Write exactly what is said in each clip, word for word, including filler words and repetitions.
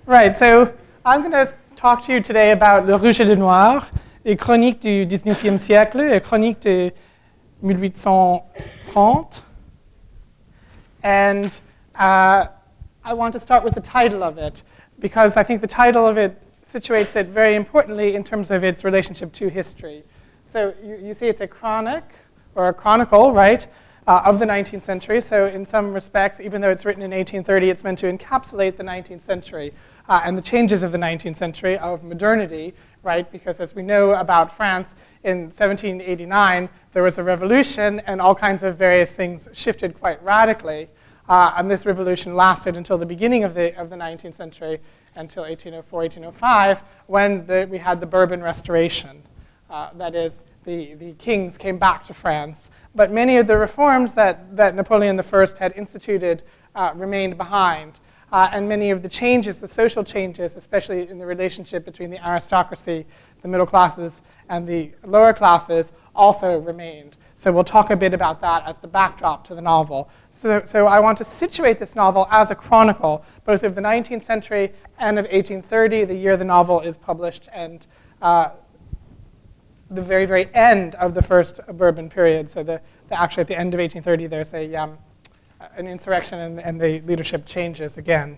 Right, so I'm going to talk to you today about Le Rouge et le Noir, les chroniques du dix-neuvième siècle, les chroniques de mille huit cent trente. And uh, I want to start with the title of it, because I think the title of it situates it very importantly in terms of its relationship to history. So you, you see it's a chronic, or a chronicle, right, uh, of the nineteenth century. So in some respects, even though it's written in eighteen thirty, it's meant to encapsulate the nineteenth century uh, and the changes of the nineteenth century, of modernity, right? Because as we know about France, in seventeen eighty-nine, there was a revolution, and all kinds of various things shifted quite radically. Uh, and this revolution lasted until the beginning of the, of the nineteenth century, until eighteen oh four, eighteen oh five, when the, we had the Bourbon Restoration. Uh, that is, the, the kings came back to France. But many of the reforms that, that Napoleon the First had instituted uh, remained behind. Uh, and many of the changes, the social changes, especially in the relationship between the aristocracy, the middle classes, and the lower classes, also remained. So we'll talk a bit about that as the backdrop to the novel. So, so I want to situate this novel as a chronicle, both of the nineteenth century and of eighteen thirty, the year the novel is published, and uh, the very, very end of the first Bourbon period. So the, the actually at the end of eighteen thirty, there's a, um, an insurrection, and, and the leadership changes again.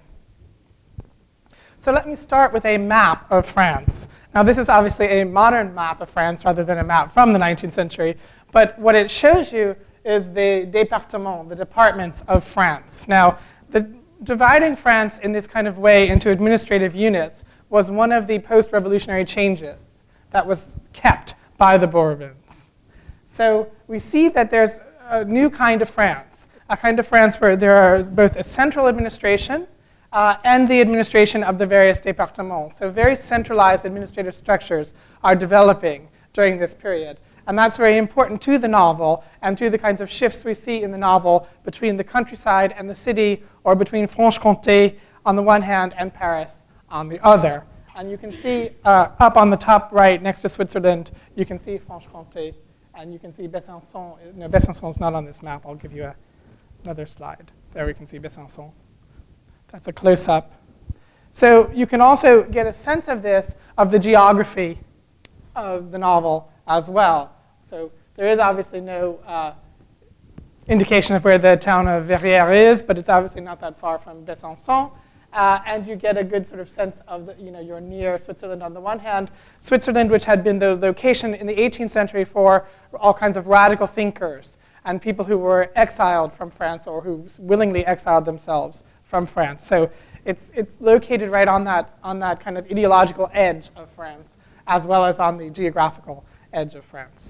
So let me start with a map of France. Now this is obviously a modern map of France rather than a map from the nineteenth century, but what it shows you is the département, the departments of France. Now, the dividing France in this kind of way into administrative units was one of the post-revolutionary changes that was kept by the Bourbons. So we see that there's a new kind of France, a kind of France where there is both a central administration uh, and the administration of the various départements. So very centralized administrative structures are developing during this period. And that's very important to the novel and to the kinds of shifts we see in the novel between the countryside and the city, or between Franche-Comté on the one hand and Paris on the other. And you can see uh, up on the top right next to Switzerland, you can see Franche-Comté, and you can see Besançon. No, Besançon is not on this map. I'll give you a, another slide. There we can see Besançon. That's a close-up. So you can also get a sense of this, of the geography of the novel as well. So there is obviously no uh, indication of where the town of Verrières is, but it's obviously not that far from Besançon. Uh, and you get a good sort of sense of, the, you know, you're near Switzerland on the one hand. Switzerland, which had been the location in the eighteenth century for all kinds of radical thinkers and people who were exiled from France or who willingly exiled themselves from France. So it's, it's located right on that, on that kind of ideological edge of France, as well as on the geographical edge of France.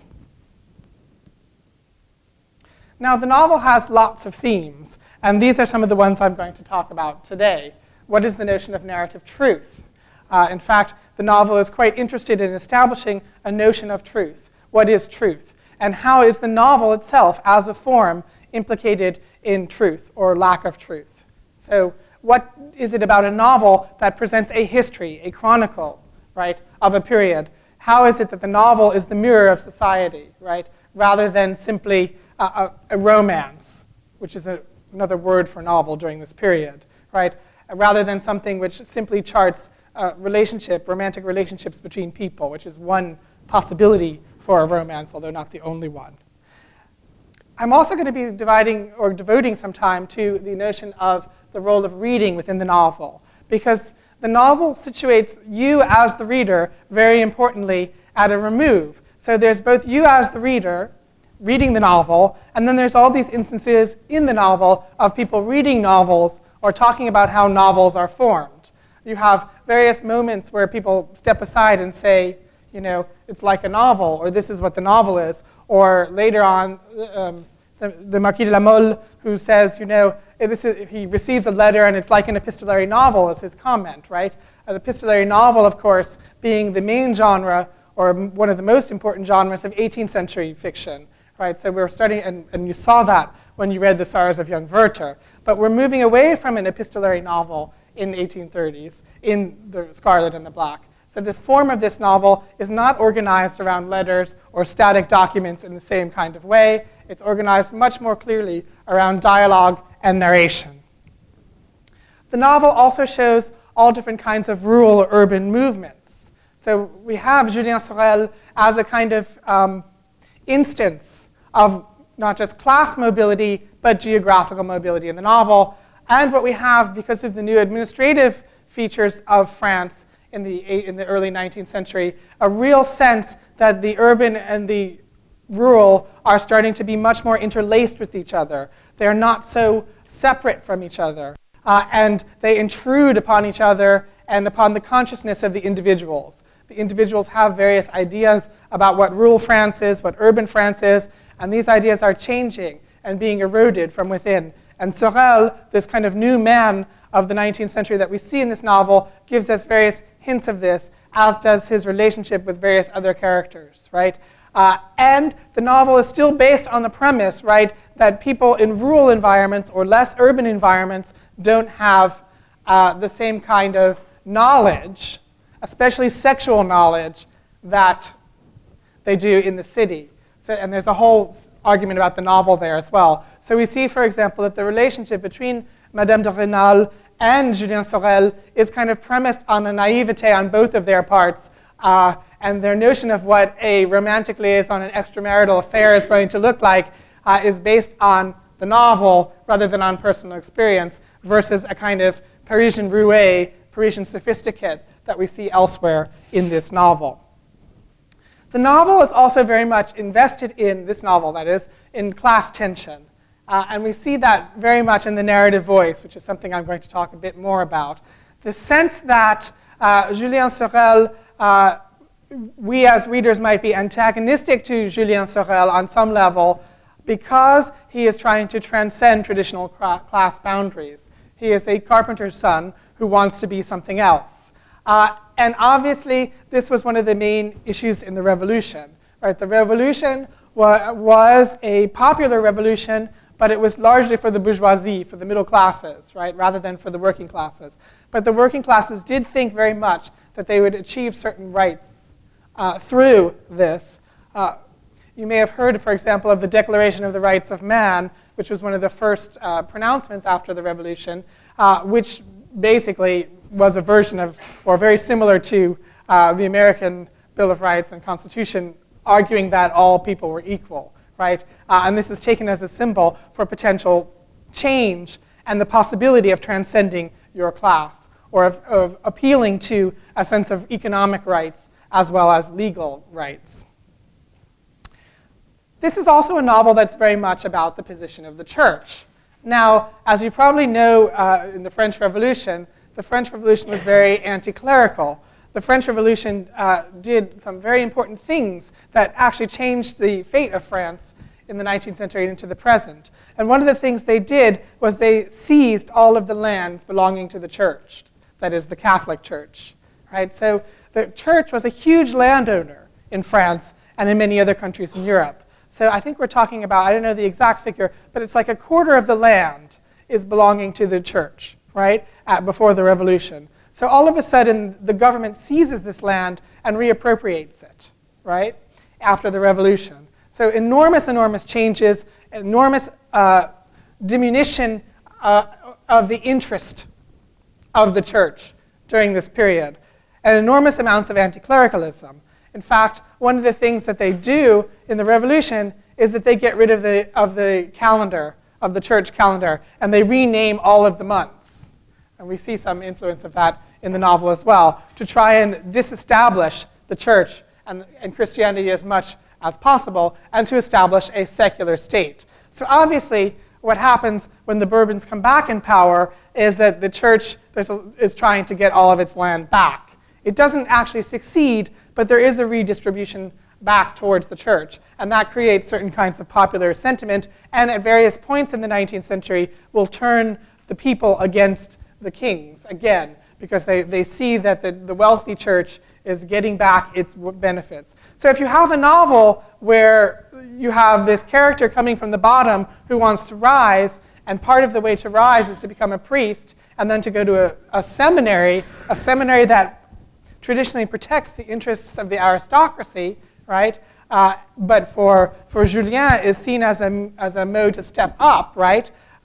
Now, the novel has lots of themes, and these are some of the ones I'm going to talk about today. What is the notion of narrative truth? Uh, in fact, the novel is quite interested in establishing a notion of truth. What is truth? And how is the novel itself, as a form, implicated in truth or lack of truth? So what is it about a novel that presents a history, a chronicle, right, of a period? How is it that the novel is the mirror of society, right, rather than simply a, a, a romance, which is a, another word for novel during this period, right, rather than something which simply charts uh, relationship, romantic relationships between people, which is one possibility for a romance, although not the only one. I'm also going to be dividing or devoting some time to the notion of the role of reading within the novel, because the novel situates you as the reader, very importantly, at a remove. So there's both you as the reader reading the novel, and then there's all these instances in the novel of people reading novels or talking about how novels are formed. You have various moments where people step aside and say, you know, it's like a novel, or this is what the novel is. Or later on, um, the, the Marquis de la Mole, who says, you know, this is, he receives a letter and it's like an epistolary novel, is his comment, right? An epistolary novel, of course, being the main genre, or one of the most important genres of eighteenth century fiction, right? So we're starting, and, and you saw that when you read The Sorrows of Young Werther. But we're moving away from an epistolary novel in the eighteen thirties, in The Scarlet and the Black. So the form of this novel is not organized around letters or static documents in the same kind of way. It's organized much more clearly around dialogue and narration. The novel also shows all different kinds of rural or urban movements. So we have Julien Sorel as a kind of um, instance of not just class mobility, but geographical mobility in the novel. And what we have, because of the new administrative features of France in the, in the early nineteenth century, a real sense that the urban and the rural are starting to be much more interlaced with each other. They're not so separate from each other. Uh, and they intrude upon each other and upon the consciousness of the individuals. The individuals have various ideas about what rural France is, what urban France is, and these ideas are changing and being eroded from within. And Sorel, this kind of new man of the nineteenth century that we see in this novel, gives us various hints of this, as does his relationship with various other characters, right? Uh, and the novel is still based on the premise, right, that people in rural environments or less urban environments don't have uh, the same kind of knowledge, especially sexual knowledge, that they do in the city. So, and there's a whole argument about the novel there as well. So we see, for example, that the relationship between Madame de Rênal and Julien Sorel is kind of premised on a naivete on both of their parts, uh, and their notion of what a romantic liaison, an extramarital affair is going to look like uh, is based on the novel rather than on personal experience, versus a kind of Parisian roué, Parisian sophisticate that we see elsewhere in this novel. The novel is also very much invested in, this novel that is, in class tension. Uh, and we see that very much in the narrative voice, which is something I'm going to talk a bit more about. The sense that uh, Julien Sorel, uh, we as readers might be antagonistic to Julien Sorel on some level because he is trying to transcend traditional class boundaries. He is a carpenter's son who wants to be something else. Uh, and obviously, this was one of the main issues in the revolution. Right? The revolution wa was a popular revolution, but it was largely for the bourgeoisie, for the middle classes, right, rather than for the working classes. But the working classes did think very much that they would achieve certain rights uh, through this. Uh, you may have heard, for example, of the Declaration of the Rights of Man, which was one of the first uh, pronouncements after the revolution, uh, which basically was a version of, or very similar to, uh, the American Bill of Rights and Constitution, arguing that all people were equal. Right? Uh, and this is taken as a symbol for potential change and the possibility of transcending your class, or of, of appealing to a sense of economic rights as well as legal rights. This is also a novel that's very much about the position of the church. Now, as you probably know, uh, in the French Revolution, the French Revolution was very anti-clerical. The French Revolution uh, did some very important things that actually changed the fate of France in the nineteenth century into the present. And one of the things they did was they seized all of the lands belonging to the church, that is, the Catholic Church. Right? So the church was a huge landowner in France and in many other countries in Europe. So I think we're talking about, I don't know the exact figure, but it's like a quarter of the land is belonging to the church, right, at, before the revolution. So all of a sudden, the government seizes this land and reappropriates it, right, after the revolution. So enormous, enormous changes, enormous uh, diminution uh, of the interest of the church during this period, and enormous amounts of anti-clericalism. In fact, one of the things that they do in the revolution is that they get rid of the, of the calendar, of the church calendar, and they rename all of the months. And we see some influence of that in the novel as well, to try and disestablish the church and, and Christianity as much as possible, and to establish a secular state. So obviously, what happens when the Bourbons come back in power is that the church a, is trying to get all of its land back. It doesn't actually succeed, but there is a redistribution back towards the church, and that creates certain kinds of popular sentiment, and at various points in the nineteenth century will turn the people against the kings again, because they, they see that the, the wealthy church is getting back its benefits. So if you have a novel where you have this character coming from the bottom who wants to rise, and part of the way to rise is to become a priest, and then to go to a, a seminary, a seminary that traditionally protects the interests of the aristocracy, right? Uh, but for, for Julien is seen as a, as a mode to step up, right?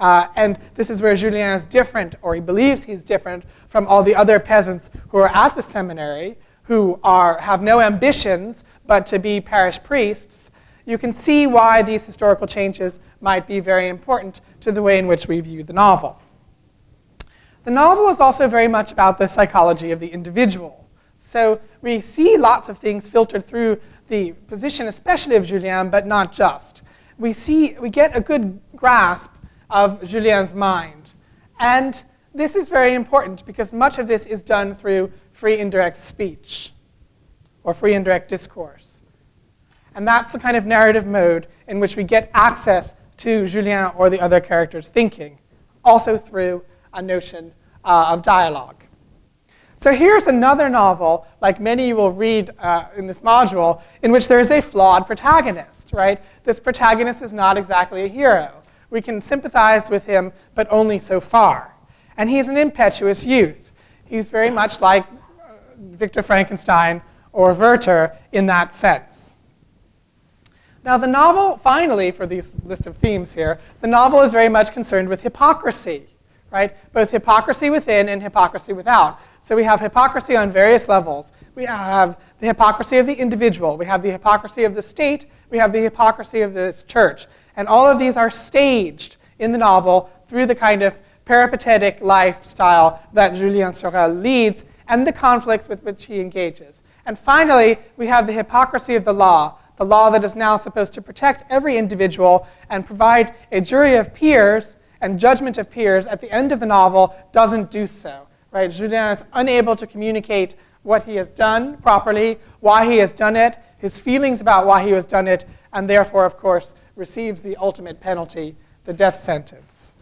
Uh, and this is where Julien is different, or he believes he's different, from all the other peasants who are at the seminary, who are, have no ambitions but to be parish priests. You can see why these historical changes might be very important to the way in which we view the novel. The novel is also very much about the psychology of the individual. So we see lots of things filtered through the position, especially of Julien, but not just. We see, we get a good grasp of Julien's mind. And this is very important because much of this is done through free indirect speech or free indirect discourse. And that's the kind of narrative mode in which we get access to Julien or the other characters' thinking, also through a notion uh, of dialogue. So here's another novel, like many you will read uh, in this module, in which there is a flawed protagonist, right? This protagonist is not exactly a hero. We can sympathize with him, but only so far. And he's an impetuous youth. He's very much like uh, Victor Frankenstein or Werther in that sense. Now the novel, finally, for these list of themes here, the novel is very much concerned with hypocrisy, right? Both hypocrisy within and hypocrisy without. So we have hypocrisy on various levels. We have the hypocrisy of the individual. We have the hypocrisy of the state. We have the hypocrisy of the church. And all of these are staged in the novel through the kind of peripatetic lifestyle that Julien Sorel leads and the conflicts with which he engages. And finally, we have the hypocrisy of the law, the law that is now supposed to protect every individual and provide a jury of peers and judgment of peers at the end of the novel doesn't do so. Right? Julien is unable to communicate what he has done properly, why he has done it, his feelings about why he has done it, and therefore, of course, receives the ultimate penalty, the death sentence.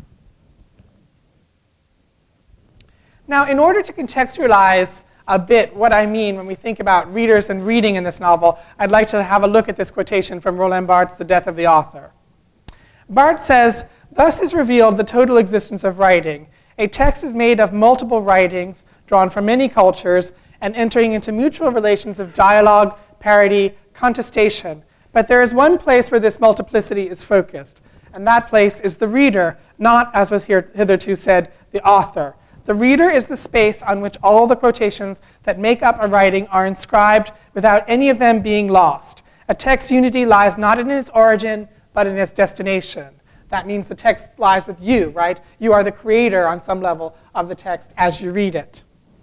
Now, in order to contextualize a bit what I mean when we think about readers and reading in this novel, I'd like to have a look at this quotation from Roland Barthes' The Death of the Author. Barthes says, "Thus is revealed the total existence of writing. A text is made of multiple writings, drawn from many cultures, and entering into mutual relations of dialogue, parody, contestation. But there is one place where this multiplicity is focused, and that place is the reader, not, as was here hitherto said, the author. The reader is the space on which all the quotations that make up a writing are inscribed without any of them being lost. A text's unity lies not in its origin, but in its destination." That means the text lies with you, right? You are the creator on some level of the text as you read it.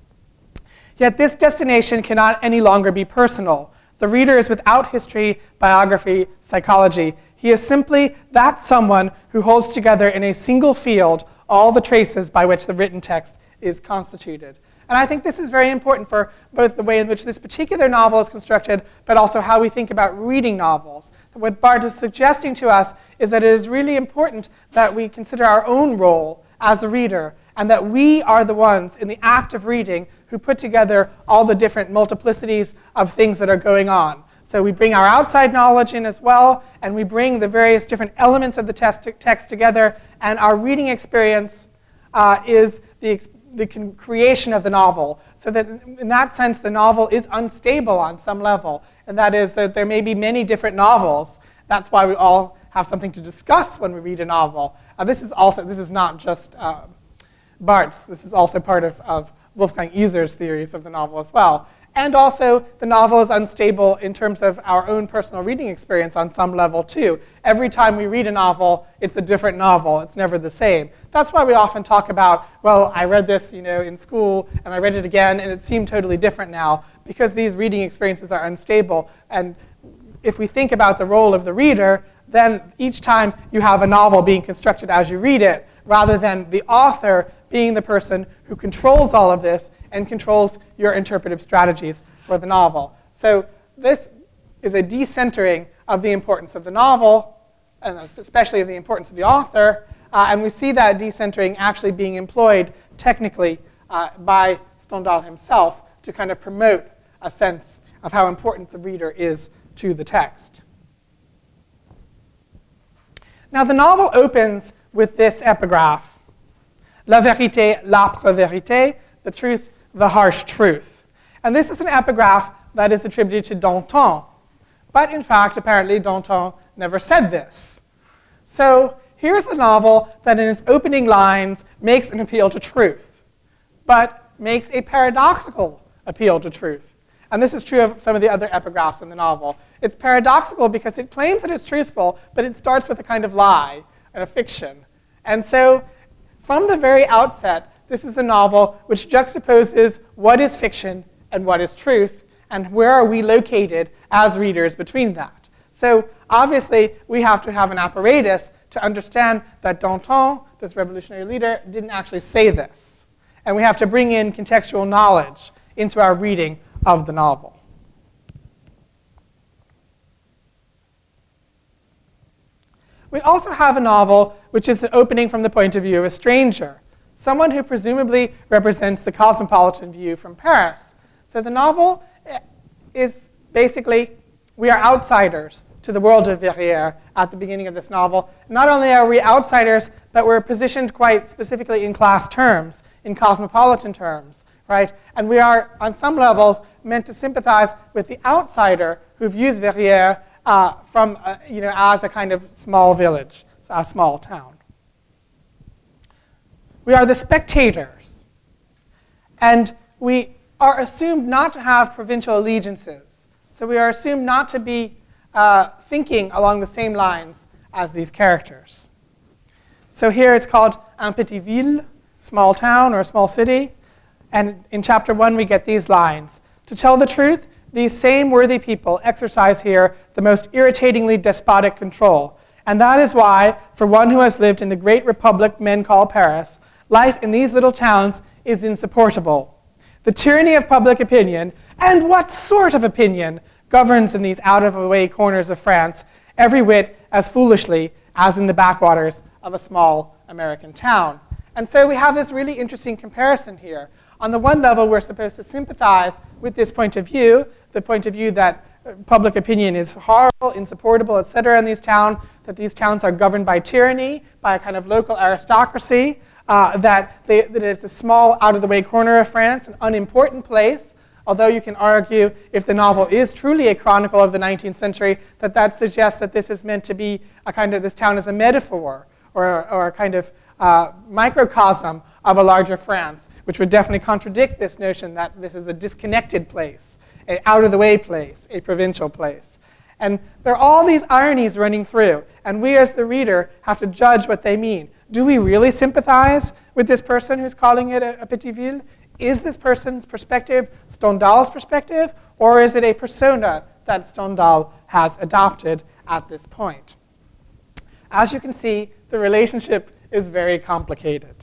Yet this destination cannot any longer be personal. The reader is without history, biography, psychology. He is simply that someone who holds together in a single field all the traces by which the written text is constituted. And I think this is very important for both the way in which this particular novel is constructed, but also how we think about reading novels. What Barthes is suggesting to us is that it is really important that we consider our own role as a reader, and that we are the ones in the act of reading who put together all the different multiplicities of things that are going on. So we bring our outside knowledge in as well, and we bring the various different elements of the text, text together, and our reading experience uh, is the experience the creation of the novel, so that in that sense the novel is unstable on some level, and that is that there may be many different novels. That's why we all have something to discuss when we read a novel. Uh, this is also this is not just uh, Barthes. This is also part of, of Wolfgang Iser's theories of the novel as well. And also, the novel is unstable in terms of our own personal reading experience on some level, too. Every time we read a novel, it's a different novel. It's never the same. That's why we often talk about, well, I read this, you know, in school, and I read it again, and it seemed totally different now, because these reading experiences are unstable. And if we think about the role of the reader, then each time you have a novel being constructed as you read it, rather than the author being the person who controls all of this and controls your interpretive strategies for the novel. So this is a decentering of the importance of the novel, and especially of the importance of the author, uh, and we see that decentering actually being employed technically uh, by Stendhal himself to kind of promote a sense of how important the reader is to the text. Now the novel opens with this epigraph: La vérité, l'âpre vérité, the truth, the harsh truth. And this is an epigraph that is attributed to Danton. But in fact, apparently, Danton never said this. So here's a novel that in its opening lines makes an appeal to truth, but makes a paradoxical appeal to truth. And this is true of some of the other epigraphs in the novel. It's paradoxical because it claims that it's truthful, but it starts with a kind of lie and a fiction. And so from the very outset, this is a novel which juxtaposes what is fiction and what is truth, and where are we located as readers between that. So obviously, we have to have an apparatus to understand that Danton, this revolutionary leader, didn't actually say this. And we have to bring in contextual knowledge into our reading of the novel. We also have a novel which is an opening from the point of view of a stranger, someone who presumably represents the cosmopolitan view from Paris. So the novel is basically, we are outsiders to the world of Verrières at the beginning of this novel. Not only are we outsiders, but we're positioned quite specifically in class terms, in cosmopolitan terms, right? And we are, on some levels, meant to sympathize with the outsider who views Verrières uh, from, uh, you know, as a kind of small village, a small town. We are the spectators, and we are assumed not to have provincial allegiances. So we are assumed not to be uh, thinking along the same lines as these characters. So here it's called Un Petit Ville, small town or small city. And in chapter one, we get these lines. To tell the truth, these same worthy people exercise here the most irritatingly despotic control. And that is why, for one who has lived in the great republic men call Paris, life in these little towns is insupportable. The tyranny of public opinion, and what sort of opinion, governs in these out-of-the-way corners of France every whit as foolishly as in the backwaters of a small American town. And so we have this really interesting comparison here. On the one level, we're supposed to sympathize with this point of view, the point of view that public opinion is horrible, insupportable, et cetera in these towns, that these towns are governed by tyranny, by a kind of local aristocracy, uh, that, they, that it's a small, out-of-the-way corner of France, an unimportant place, although you can argue, if the novel is truly a chronicle of the nineteenth century, that that suggests that this is meant to be a kind of, this town as a metaphor, or, or a kind of uh, microcosm of a larger France, which would definitely contradict this notion that this is a disconnected place, an out-of-the-way place, a provincial place. And there are all these ironies running through, and we as the reader have to judge what they mean. Do we really sympathize with this person who's calling it a, a petit ville? Is this person's perspective Stendhal's perspective, or is it a persona that Stendhal has adopted at this point? As you can see, the relationship is very complicated.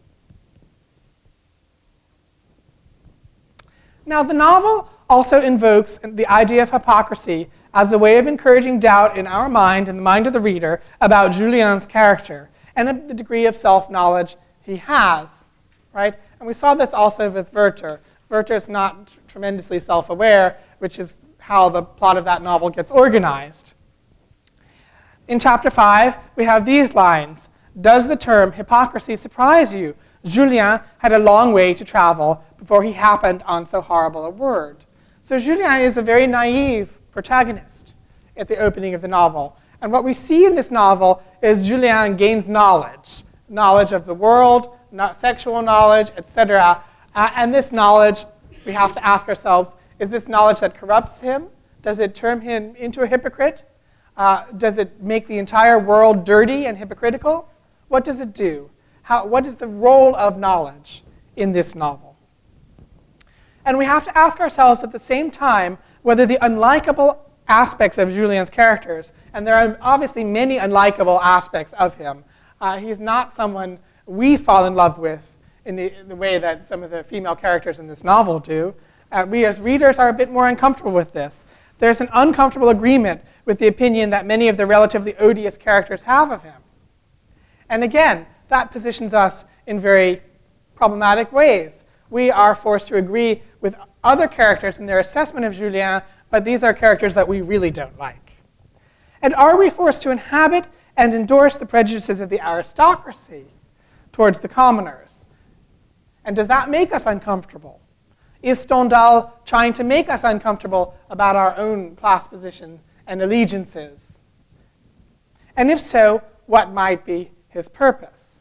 Now, the novel also invokes the idea of hypocrisy as a way of encouraging doubt in our mind and the mind of the reader about Julien's character and the degree of self-knowledge he has, right? And we saw this also with Werther. Werther is not tremendously self-aware, which is how the plot of that novel gets organized. In chapter five, we have these lines. Does the term hypocrisy surprise you? Julien had a long way to travel before he happened on so horrible a word. So Julien is a very naive protagonist at the opening of the novel. And what we see in this novel is Julien gains knowledge, knowledge of the world, not sexual knowledge, et cetera. Uh, and this knowledge, we have to ask ourselves, is this knowledge that corrupts him? Does it turn him into a hypocrite? Uh, does it make the entire world dirty and hypocritical? What does it do? How, what is the role of knowledge in this novel? And we have to ask ourselves at the same time whether the unlikable aspects of Julien's characters, and there are obviously many unlikable aspects of him. Uh, he's not someone we fall in love with in the, in the way that some of the female characters in this novel do. Uh, we as readers are a bit more uncomfortable with this. There's an uncomfortable agreement with the opinion that many of the relatively odious characters have of him. And again, that positions us in very problematic ways. We are forced to agree with other characters in their assessment of Julien, but these are characters that we really don't like. And are we forced to inhabit and endorse the prejudices of the aristocracy towards the commoners? And does that make us uncomfortable? Is Stendhal trying to make us uncomfortable about our own class position and allegiances? And if so, what might be his purpose.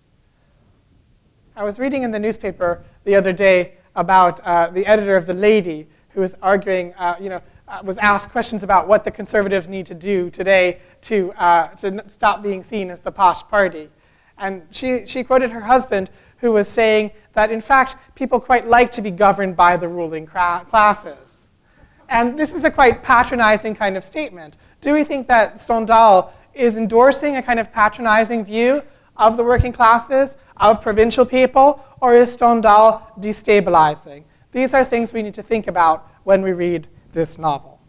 I was reading in the newspaper the other day about uh, the editor of The Lady, who was arguing, uh, you know, uh, was asked questions about what the conservatives need to do today to, uh, to stop being seen as the posh party. And she, she quoted her husband, who was saying that, in fact, people quite like to be governed by the ruling classes. And this is a quite patronizing kind of statement. Do we think that Stendhal is endorsing a kind of patronizing view of the working classes, of provincial people, or is Stendhal destabilizing? These are things we need to think about when we read this novel.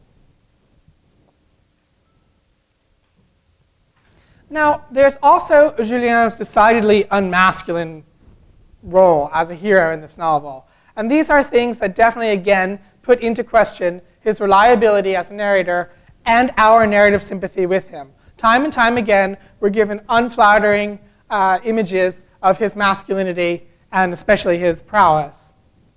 Now, there's also Julien's decidedly unmasculine role as a hero in this novel. And these are things that definitely, again, put into question his reliability as a narrator and our narrative sympathy with him. Time and time again, we're given unflattering uh, images of his masculinity and especially his prowess.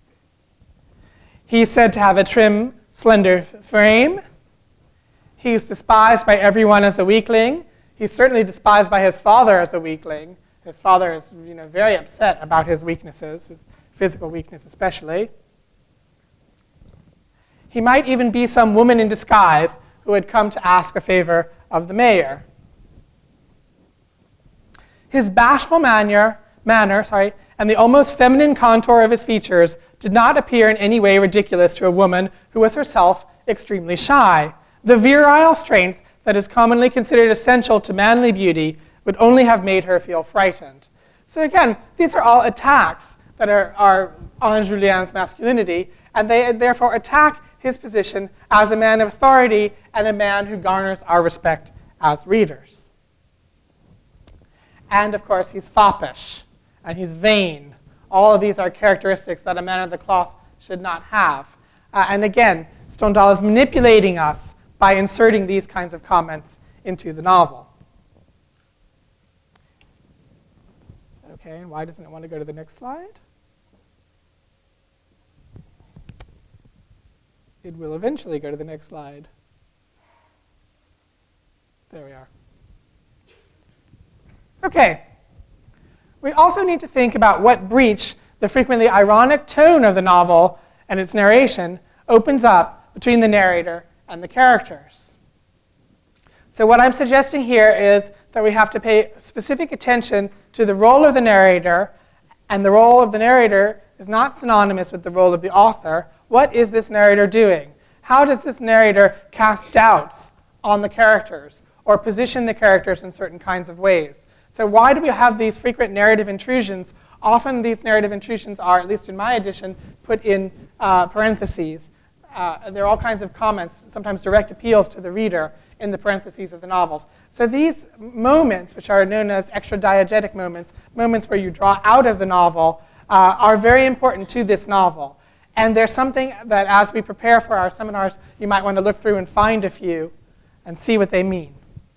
He's said to have a trim, slender frame. He's despised by everyone as a weakling. He's certainly despised by his father as a weakling. His father is, you know, very upset about his weaknesses, his physical weakness especially. He might even be some woman in disguise who had come to ask a favor of the mayor. His bashful manner, manner sorry, and the almost feminine contour of his features did not appear in any way ridiculous to a woman who was herself extremely shy. The virile strength that is commonly considered essential to manly beauty would only have made her feel frightened. So again, these are all attacks that are, are on Julien's masculinity, and they therefore attack his position as a man of authority and a man who garners our respect as readers. And of course, he's foppish, and he's vain. All of these are characteristics that a man of the cloth should not have. Uh, and again, Stendhal is manipulating us by inserting these kinds of comments into the novel. Okay, and why doesn't it want to go to the next slide? It will eventually go to the next slide. There we are. Okay. We also need to think about what breach the frequently ironic tone of the novel and its narration opens up between the narrator and the characters. So what I'm suggesting here is that we have to pay specific attention to the role of the narrator, and the role of the narrator is not synonymous with the role of the author. What is this narrator doing? How does this narrator cast doubts on the characters or position the characters in certain kinds of ways? So why do we have these frequent narrative intrusions? Often these narrative intrusions are, at least in my edition, put in uh, parentheses. Uh, there are all kinds of comments, sometimes direct appeals to the reader in the parentheses of the novels. So these moments, which are known as extra-diegetic moments, moments where you draw out of the novel, uh, are very important to this novel. And there's something that as we prepare for our seminars, you might want to look through and find a few and see what they mean.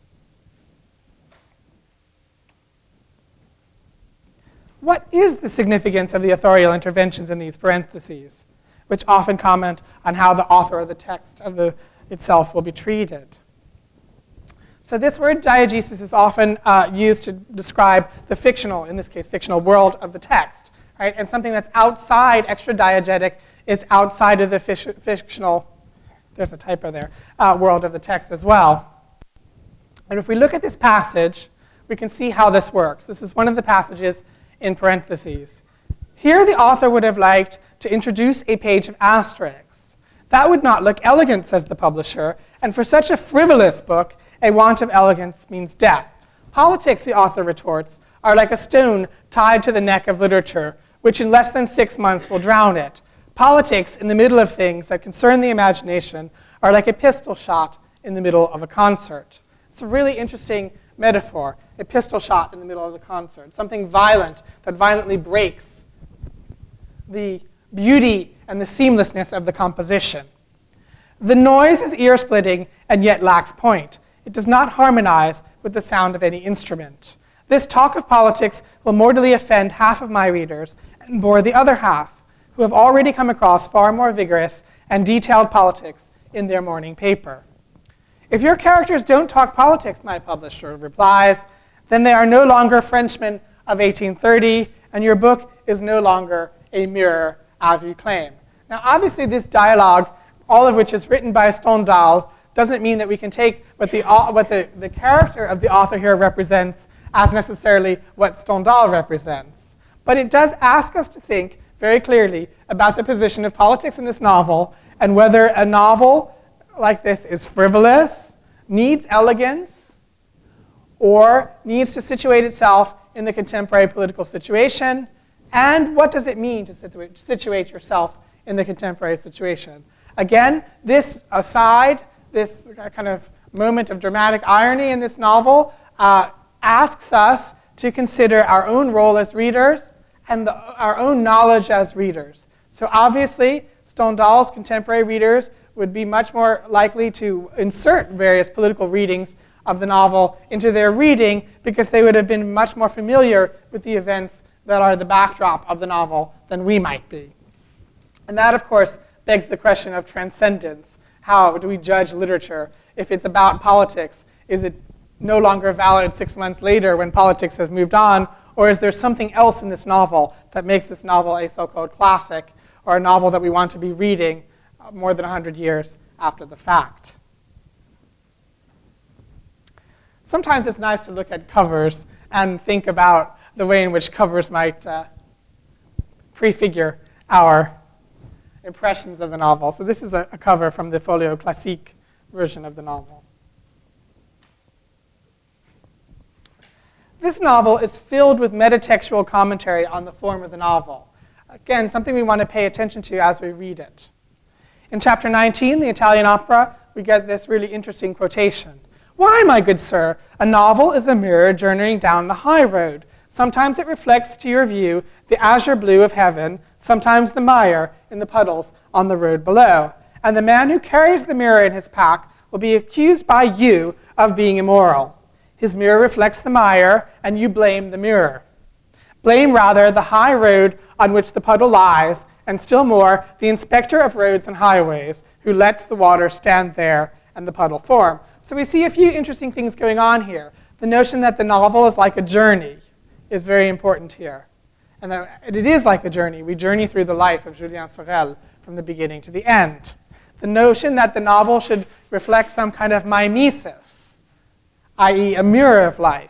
What is the significance of the authorial interventions in these parentheses, which often comment on how the author or the text of the itself will be treated? So this word diegesis is often uh, used to describe the fictional, in this case, fictional world of the text, right? And something that's outside extra-diegetic is outside of the fish, fictional, there's a typo there, uh, world of the text as well. And if we look at this passage, we can see how this works. This is one of the passages in parentheses. Here the author would have liked to introduce a page of asterisks. That would not look elegant, says the publisher, and for such a frivolous book, a want of elegance means death. Politics, the author retorts, are like a stone tied to the neck of literature, which in less than six months will drown it. Politics, in the middle of things that concern the imagination, are like a pistol shot in the middle of a concert. It's a really interesting metaphor, a pistol shot in the middle of the concert, something violent that violently breaks the beauty and the seamlessness of the composition. The noise is ear-splitting and yet lacks point. It does not harmonize with the sound of any instrument. This talk of politics will mortally offend half of my readers and bore the other half, who have already come across far more vigorous and detailed politics in their morning paper. If your characters don't talk politics, my publisher replies, then they are no longer Frenchmen of eighteen thirty, and your book is no longer a mirror, as you claim. Now, obviously, this dialogue, all of which is written by Stendhal, doesn't mean that we can take what the, what the, the character of the author here represents as necessarily what Stendhal represents. But it does ask us to think very clearly about the position of politics in this novel and whether a novel like this is frivolous, needs elegance, or needs to situate itself in the contemporary political situation, and what does it mean to situate, situate yourself in the contemporary situation. Again, this aside, this kind of moment of dramatic irony in this novel uh, asks us to consider our own role as readers and the, our own knowledge as readers. So obviously, Stendhal's contemporary readers would be much more likely to insert various political readings of the novel into their reading because they would have been much more familiar with the events that are the backdrop of the novel than we might be. And that, of course, begs the question of transcendence. How do we judge literature? If it's about politics, is it no longer valid six months later when politics has moved on? Or is there something else in this novel that makes this novel a so-called classic, or a novel that we want to be reading more than one hundred years after the fact? Sometimes it's nice to look at covers and think about the way in which covers might uh, prefigure our impressions of the novel. So this is a, a cover from the Folio Classique version of the novel. This novel is filled with metatextual commentary on the form of the novel. Again, something we want to pay attention to as we read it. In chapter nineteen, the Italian opera, we get this really interesting quotation. "Why, my good sir, a novel is a mirror journeying down the high road. Sometimes it reflects to your view the azure blue of heaven, sometimes the mire in the puddles on the road below. And the man who carries the mirror in his pack will be accused by you of being immoral. His mirror reflects the mire, and you blame the mirror. Blame rather the high road on which the puddle lies, and still more, the inspector of roads and highways, who lets the water stand there and the puddle form." So we see a few interesting things going on here. The notion that the novel is like a journey is very important here. And that it is like a journey. We journey through the life of Julien Sorel from the beginning to the end. The notion that the novel should reflect some kind of mimesis, that is a mirror of life.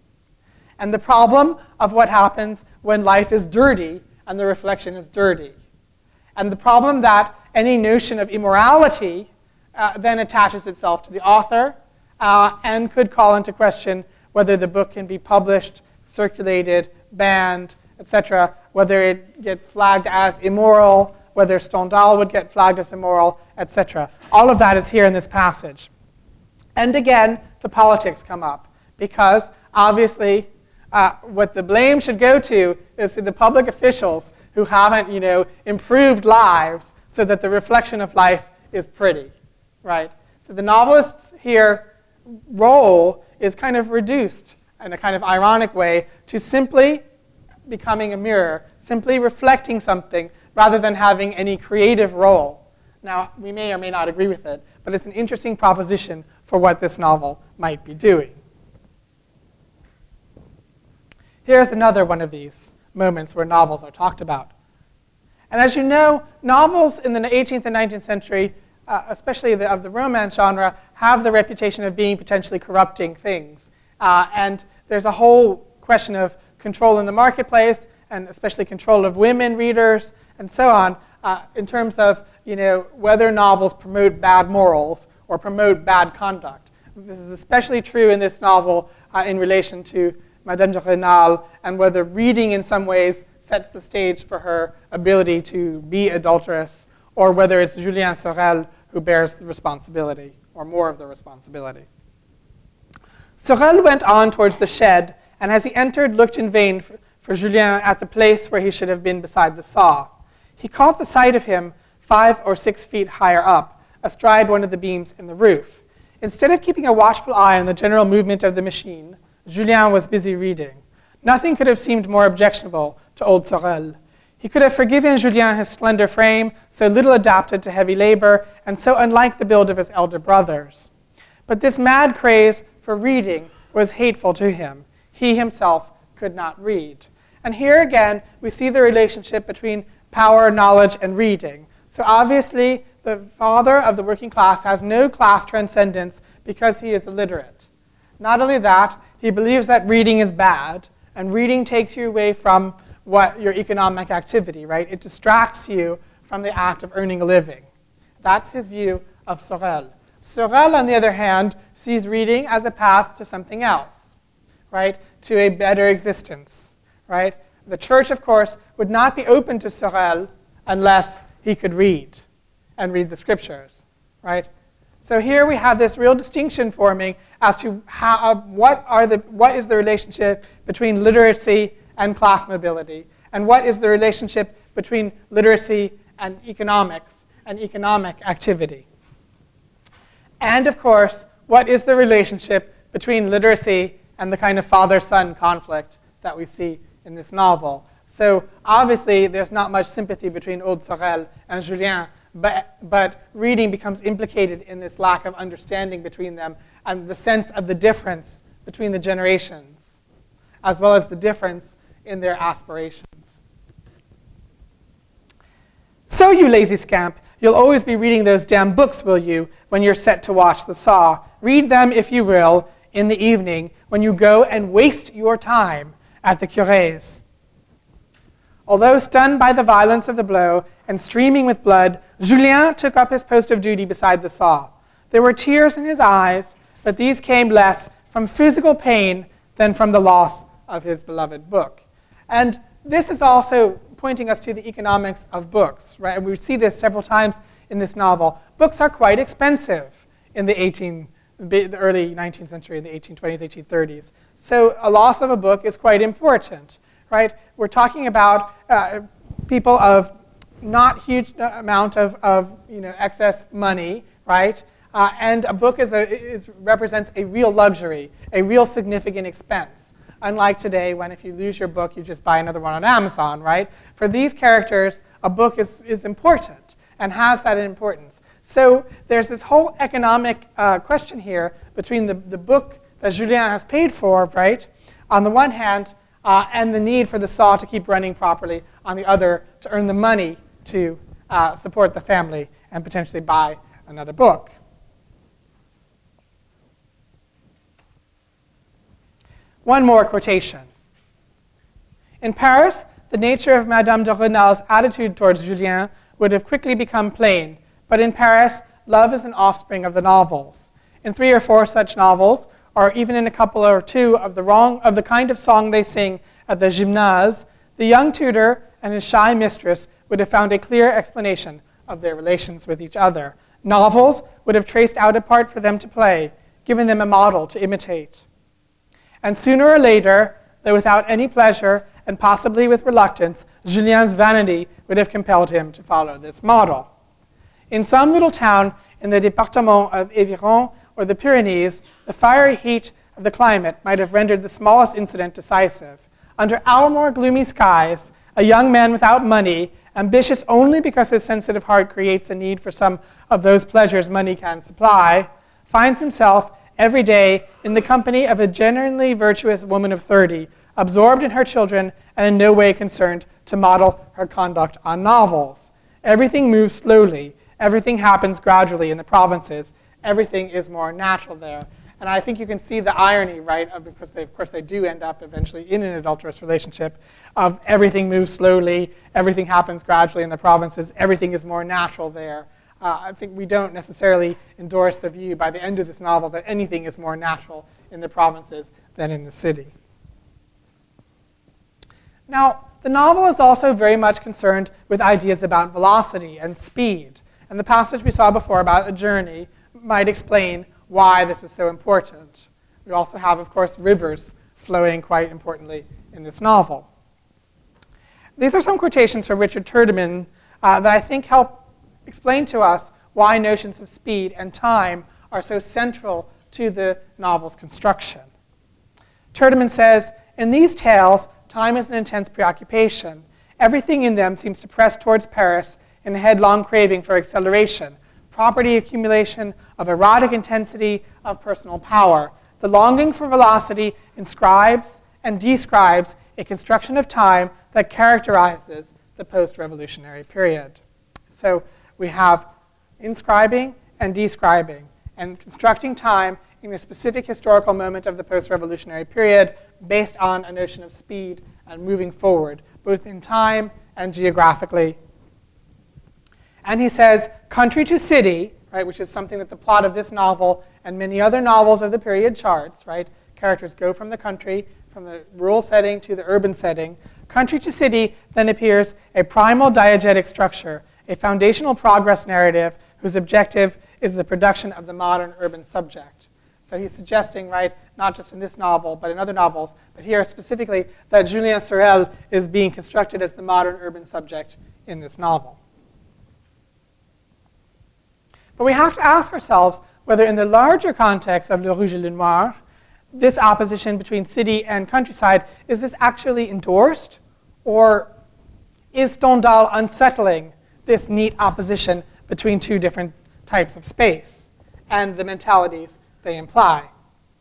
And the problem of what happens when life is dirty and the reflection is dirty. And the problem that any notion of immorality uh, then attaches itself to the author uh, and could call into question whether the book can be published, circulated, banned, et cetera, whether it gets flagged as immoral, whether Stendhal would get flagged as immoral, et cetera. All of that is here in this passage. And again, the politics come up, because obviously uh, what the blame should go to is to the public officials who haven't, you know, improved lives so that the reflection of life is pretty, right? So the novelist's here role is kind of reduced in a kind of ironic way to simply becoming a mirror, simply reflecting something rather than having any creative role. Now, we may or may not agree with it, but it's an interesting proposition for what this novel might be doing. Here's another one of these moments where novels are talked about. And as you know, novels in the eighteenth and nineteenth century, uh, especially the, of the romance genre, have the reputation of being potentially corrupting things. Uh, and there's a whole question of control in the marketplace, and especially control of women readers, and so on, uh, in terms of, you know, whether novels promote bad morals or promote bad conduct. This is especially true in this novel uh, in relation to Madame de Rênal, and whether reading in some ways sets the stage for her ability to be adulterous, or whether it's Julien Sorel who bears the responsibility, or more of the responsibility. Sorel went on towards the shed, and as he entered, looked in vain for, for Julien at the place where he should have been beside the saw. He caught the sight of him five or six feet higher up, astride one of the beams in the roof. Instead of keeping a watchful eye on the general movement of the machine, Julien was busy reading. Nothing could have seemed more objectionable to old Sorel. He could have forgiven Julien his slender frame, so little adapted to heavy labor, and so unlike the build of his elder brothers. But this mad craze for reading was hateful to him. He himself could not read. And here again, we see the relationship between power, knowledge, and reading. So obviously, the father of the working class has no class transcendence because he is illiterate. Not only that, he believes that reading is bad, and reading takes you away from what your economic activity, right? It distracts you from the act of earning a living. That's his view of Sorel. Sorel, on the other hand, sees reading as a path to something else, right? To a better existence, right? The church, of course, would not be open to Sorel unless he could read and read the scriptures, right? So here we have this real distinction forming as to how, uh, what, are the, what is the relationship between literacy and class mobility, and what is the relationship between literacy and economics and economic activity. And of course, what is the relationship between literacy and the kind of father-son conflict that we see in this novel. So obviously, there's not much sympathy between Aude Sorel and Julien, but, but reading becomes implicated in this lack of understanding between them and the sense of the difference between the generations, as well as the difference in their aspirations. So, you lazy scamp, you'll always be reading those damn books, will you, when you're set to watch the saw? Read them, if you will, in the evening when you go and waste your time at the curé's. Although stunned by the violence of the blow and streaming with blood, Julien took up his post of duty beside the saw. There were tears in his eyes, but these came less from physical pain than from the loss of his beloved book. And this is also pointing us to the economics of books, right? And we see this several times in this novel. Books are quite expensive in the eighteen, the early nineteenth century, the eighteen twenties, eighteen thirties. So a loss of a book is quite important, right? We're talking about uh, people of not huge amount of, of you know, excess money, right? Uh, and a book is a, is, represents a real luxury, a real significant expense. Unlike today, when if you lose your book, you just buy another one on Amazon, right? For these characters, a book is, is important and has that importance. So there's this whole economic uh, question here between the, the book that Julien has paid for, right, on the one hand, uh, and the need for the saw to keep running properly on the other to earn the money to uh, support the family and potentially buy another book. One more quotation. In Paris, the nature of Madame de Rênal's attitude towards Julien would have quickly become plain, but in Paris, love is an offspring of the novels. In three or four such novels, or even in a couple or two of the, wrong, of the kind of song they sing at the gymnase, the young tutor and his shy mistress would have found a clear explanation of their relations with each other. Novels would have traced out a part for them to play, given them a model to imitate. And sooner or later, though without any pleasure and possibly with reluctance, Julien's vanity would have compelled him to follow this model. In some little town in the département of Aveyron or the Pyrenees, the fiery heat of the climate might have rendered the smallest incident decisive. Under our more gloomy skies, a young man without money, ambitious only because his sensitive heart creates a need for some of those pleasures money can supply, finds himself every day in the company of a genuinely virtuous woman of thirty, absorbed in her children and in no way concerned to model her conduct on novels. Everything moves slowly. Everything happens gradually in the provinces. Everything is more natural there. And I think you can see the irony, right, of, because they, of course they do end up eventually in an adulterous relationship, of everything moves slowly, everything happens gradually in the provinces, everything is more natural there. Uh, I think we don't necessarily endorse the view by the end of this novel that anything is more natural in the provinces than in the city. Now, the novel is also very much concerned with ideas about velocity and speed. And the passage we saw before about a journey might explain why this is so important. We also have, of course, rivers flowing quite importantly in this novel. These are some quotations from Richard Turdeman uh, that I think help explain to us why notions of speed and time are so central to the novel's construction. Turdeman says, in these tales, time is an intense preoccupation. Everything in them seems to press towards Paris in a headlong craving for acceleration, property accumulation, of erotic intensity, of personal power. The longing for velocity inscribes and describes a construction of time that characterizes the post-revolutionary period. So we have inscribing and describing, and constructing time in a specific historical moment of the post-revolutionary period based on a notion of speed and moving forward, both in time and geographically. And he says, country to city, right, which is something that the plot of this novel and many other novels of the period charts, right? Characters go from the country, from the rural setting to the urban setting. Country to city then appears a primal diegetic structure, a foundational progress narrative whose objective is the production of the modern urban subject. So he's suggesting, right, not just in this novel, but in other novels, but here specifically, that Julien Sorel is being constructed as the modern urban subject in this novel. But we have to ask ourselves whether in the larger context of Le Rouge et le Noir, this opposition between city and countryside, is this actually endorsed? Or is Stendhal unsettling this neat opposition between two different types of space and the mentalities they imply?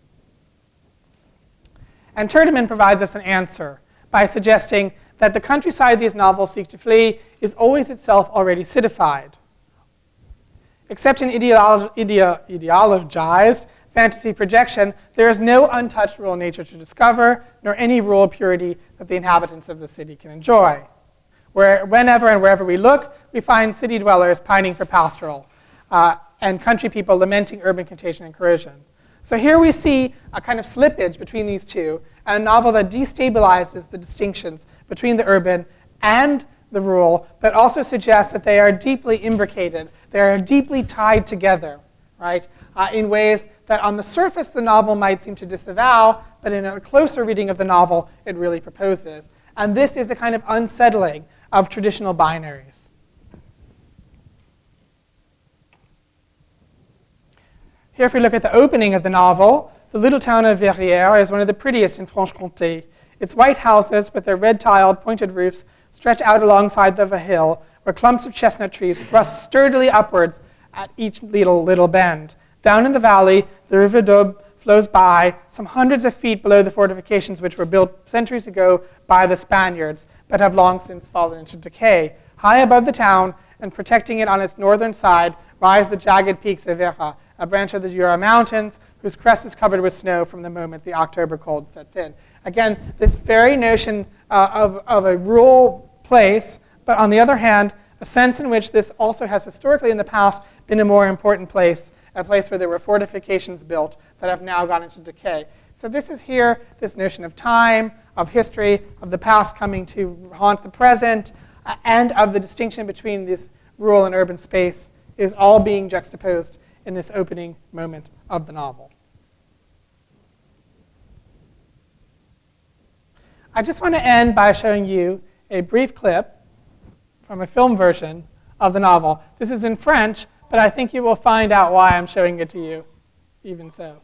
And Turdeman provides us an answer by suggesting that the countryside these novels seek to flee is always itself already citified. Except in ideolo- ideo- ideologized fantasy projection, there is no untouched rural nature to discover, nor any rural purity that the inhabitants of the city can enjoy. Where, whenever and wherever we look, we find city dwellers pining for pastoral, uh, and country people lamenting urban contagion and corrosion. So here we see a kind of slippage between these two, and a novel that destabilizes the distinctions between the urban and the rural, but also suggests that they are deeply imbricated, they are deeply tied together, right, uh, in ways that on the surface the novel might seem to disavow, but in a closer reading of the novel, it really proposes. And this is a kind of unsettling of traditional binaries. Here, if we look at the opening of the novel, the little town of Verrières is one of the prettiest in Franche-Comté. Its white houses, with their red-tiled, pointed roofs, stretch out alongside of a hill, where clumps of chestnut trees thrust sturdily upwards at each little, little bend. Down in the valley, the River Daube flows by, some hundreds of feet below the fortifications which were built centuries ago by the Spaniards, but have long since fallen into decay. High above the town, and protecting it on its northern side, rise the jagged peaks of Verra, a branch of the Jura Mountains, whose crest is covered with snow from the moment the October cold sets in. Again, this very notion uh, of, of a rural place, but on the other hand, a sense in which this also has historically in the past been a more important place, a place where there were fortifications built that have now gone into decay. So this is here, this notion of time, of history, of the past coming to haunt the present, uh, and of the distinction between this rural and urban space is all being juxtaposed in this opening moment of the novel. I just want to end by showing you a brief clip from a film version of the novel. This is in French, but I think you will find out why I'm showing it to you, even so.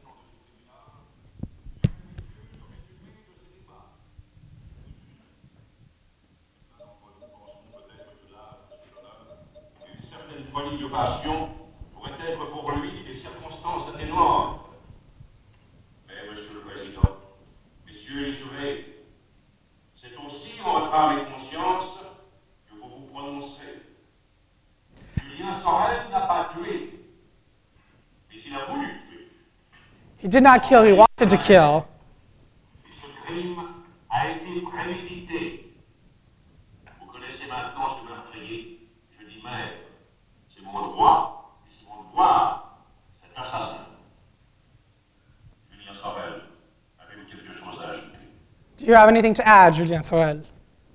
Pourrait être pour lui des circonstances atténuantes. Mais, Monsieur le Président, Messieurs les jurés, c'est aussi en votre âme et conscience que vous vous prononcerez. Julien Sorel n'a pas tué, mais il a voulu tuer. He did not kill, he wanted to kill. Et ce crime a été prémédité. Vous connaissez maintenant ce meurtrier. Je dis maître, c'est mon droit. Voir cet assassin. Julien Sorel, avez-vous quelque chose à ajouter? Do you have anything to add, Julien Sorel?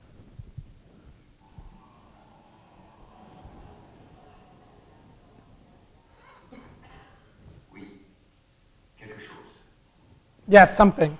Oui, quelque chose. Yes, something.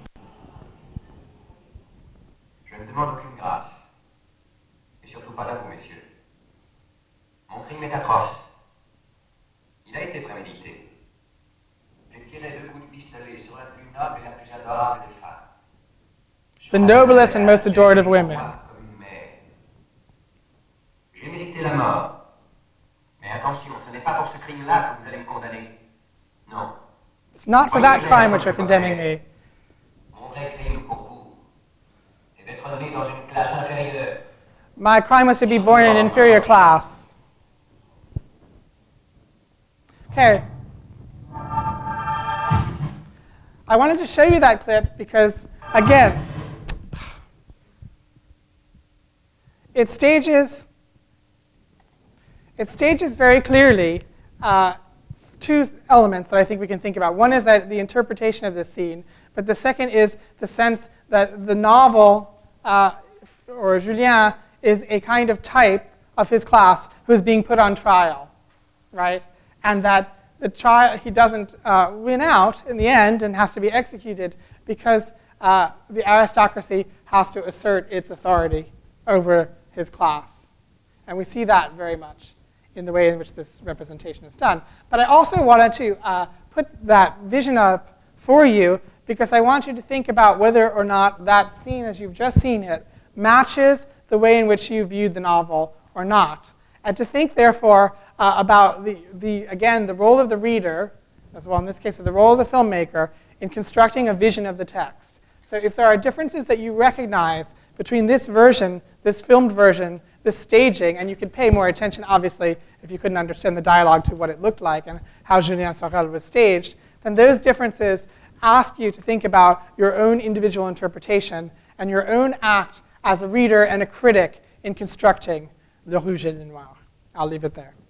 Je ne demande aucune grâce. Et surtout pas à vous, messieurs. Mon crime est atroce. Il a été prémédité. J'ai tiré deux coups de pistolet sur la plus noble et la plus adorable des femmes. The noblest and most adored of women. Comme une mère. J'ai mérité la mort. Mais attention, ce n'est pas pour ce crime-là que vous allez me condamner. Non. It's not for that crime which you're condemning me. Mon vrai crime pour vous, abandonné dans une classe inférieure. My crime was to be born in an inferior class. Okay. I wanted to show you that clip because, again, it stages, it stages very clearly uh, two elements that I think we can think about. One is that the interpretation of this scene, but the second is the sense that the novel, uh, or Julien, is a kind of type of his class who is being put on trial, right? And that the trial, he doesn't uh, win out in the end and has to be executed because uh, the aristocracy has to assert its authority over his class. And we see that very much in the way in which this representation is done. But I also wanted to uh, put that vision up for you because I want you to think about whether or not that scene, as you've just seen it, matches the way in which you viewed the novel or not. And to think, therefore, uh, about, the, the, again, the role of the reader, as well in this case, the role of the filmmaker, in constructing a vision of the text. So if there are differences that you recognize between this version, this filmed version, this staging, and you could pay more attention, obviously, if you couldn't understand the dialogue to what it looked like and how Julien Sorel was staged, then those differences ask you to think about your own individual interpretation and your own act as a reader and a critic in constructing Le Rouge et le Noir. I'll leave it there.